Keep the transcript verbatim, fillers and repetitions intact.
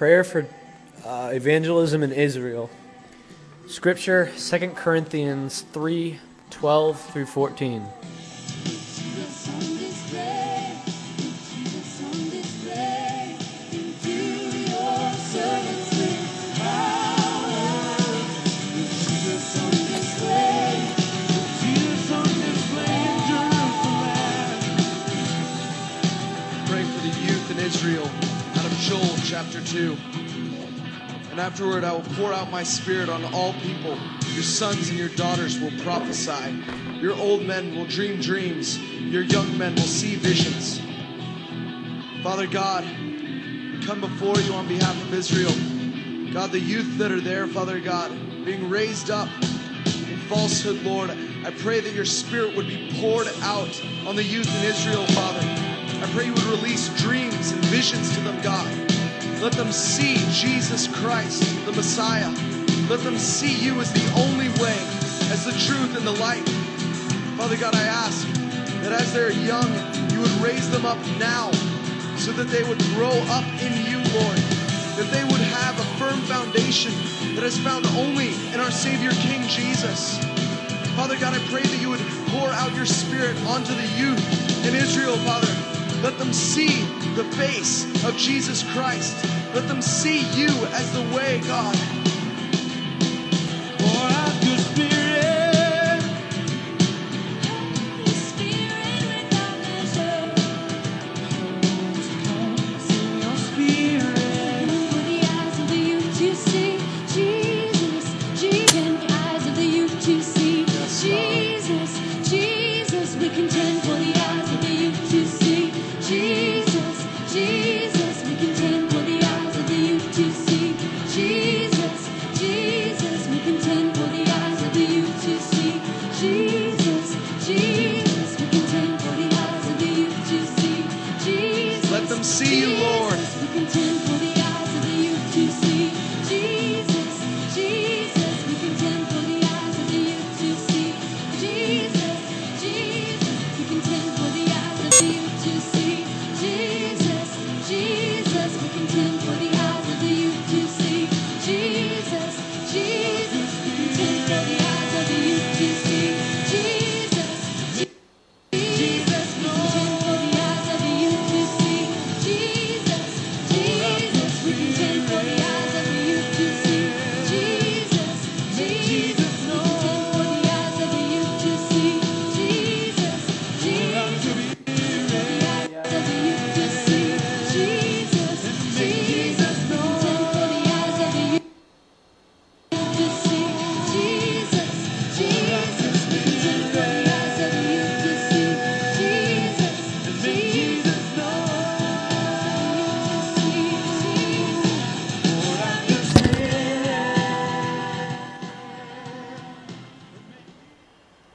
Prayer for uh, evangelism in Israel. Scripture, Second Corinthians three, twelve through fourteen. Israel, out of Joel chapter two. And afterward I will pour out my spirit on all people. Your sons and your daughters will prophesy. Your old men will dream dreams. Your young men will see visions. Father God, we come before you on behalf of Israel. God, the youth that are there, Father God, being raised up in falsehood, Lord, I pray that your spirit would be poured out on the youth in Israel, Father. I pray you would release dreams and visions to them, God. Let them see Jesus Christ, the Messiah. Let them see you as the only way, as the truth and the light. Father God, I ask that as they're young, you would raise them up now so that they would grow up in you, Lord. That they would have a firm foundation that is found only in our Savior King Jesus. Father God, I pray that you would pour out your spirit onto the youth in Israel, Father. Let them see the face of Jesus Christ. Let them see you as the way, God. Pour out your spirit. Your spirit without measure. Send your spirit. For the eyes of the youth to see Jesus. Jesus. In the eyes of the youth to see Jesus. Jesus. We contend for the eyes of the youth to see. Jesus, Jesus, we contend for the eyes of the youth to see. Jesus, Jesus, we contend for the eyes of the youth to see. Jesus, Jesus, we contend for the eyes of the youth to see. Jesus, let them see you, Lord. We contend for